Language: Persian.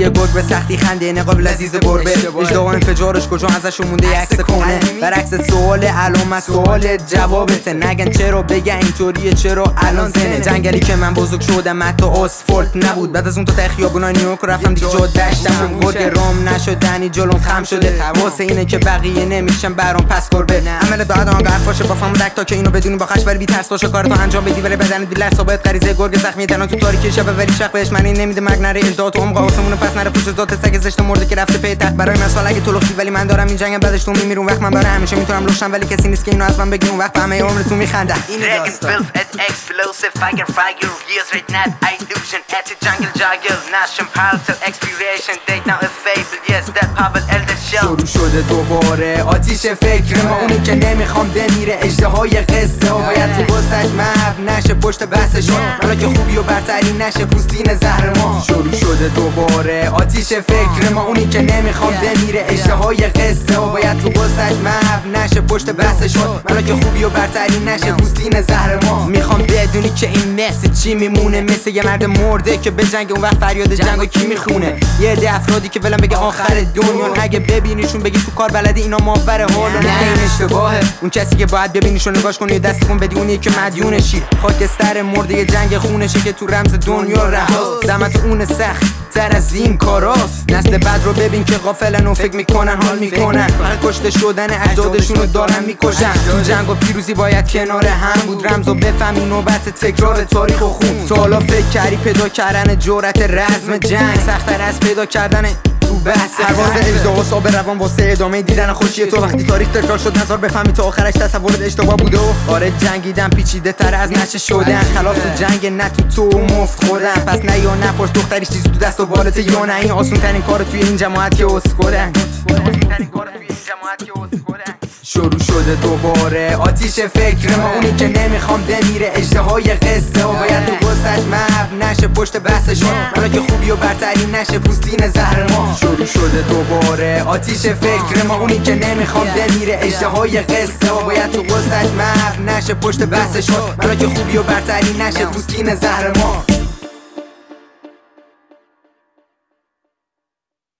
یه گرگ به سختی خنده نقاب لذیذ گربه اجدا و انفجارش کجا ازشون مونده یه عکس کنه برعکس سوال علامت سوال جوابته نگن چرا بگن اینطوریه چرا الان زنه جنگلی که من بزرگ شدم حتی آسفالت نبود بعد از اون تا خیابونای نیویورک رفتم دیگه جا دشتم گرگ رام نشدنی جلوم خم شده واسه اینه که بقیه نمیشن برام پس گربه عمل دعا آنگاه باشه با فهم دک تا که اینو بدونی با خش ولی بی ترس باشه کارتو انجام بدی ولی بدن دیل ثابت غریزه گرگ زخمی تنها تو تاریکی شب ولی شق بهش معنی نمیده مگ نره اجدا تو عمق آسمون پس نره پوش ذات سگ زشت مرده که رفته پی تخت برای مثال اگه تو لختی ولی من دارم این جنگ بعدش تو میمیرون وقت من برای همیشه میتونم لوشم ولی کسی نیست که اینو از من بگی اون وقت همه عمرتون میخنده شروع شده دوباره آتیش فکر ما اونی که نمیخوام بمیره اجدهای قصه ها باید تو وسط محو نشه پشت بحثشون حالا که خوبی و برتری نشه پوستین زهر ما شروع شده دوباره آتیش فکر ما اونی که نمیخوام بمیره اجدهای قصه ها باید تو وسط محو نشه پشت بحثشون حالا که خوبی و برتری نشه پوستین زهر ما میخوام بدونی که این مثل چی میمونه مثل یه مرد مرده که به جنگ اون وقت فریاد جنگو کی میخونه یه عده افرادی که ولم بگه آخر دنیا اگه ببینیشون بگی تو کار بلدی اینا ماور حال نه این اشتباهه اون کسی که باید ببینیشون نگاش کنی دستتون بدی اونی که مدیونشی خاکستر مرده جنگ خونشه که تو رمز دنیا رهاست زحمت اون سخت تر از این کاراست نسل بعد رو ببین که غافلن و فکر میکنن حال میکنن فقط کشته شدن اجدادشون رو دارن میکشن تو جنگ و پیروزی باید کنار هم بود رمز و بفهمی نوبت تکرار تاریخ و خون تو حالا فکر کردی پیدا کردن جرأت رزم جنگ سخت‌تر از پیدا کردن پرواز اجدا و صابر روان واسه ادامه دیدن خوشی تو وقتی تاریخ تکرار شد نظر بفهمی تو آخرش تصورت اشتباه بوده و آره جنگیدن پیچیده تر از نشه شدن خلاف تو جنگ نه تو مفت خودن پس نه یا نپرس دختریش چیزی تو دست و بالته یا نه این آسون ترین کار توی این جماعت که اسکلن شروع شده دوباره آتیش فکر ما اونی که نمیخوام بمیره اجدهای قصه ها باید تو وسط محو نشه پشت بحثشون حالا که خوبی و برتری نشه پوستین زهر ما شروع شده دوباره آتیش فکر ما اونی که نمیخوام بمیره اجدهای قصه ها باید تو وسط محو نشه پشت بحثشون حالا که خوبی و برتری نشه پوستین زهر ما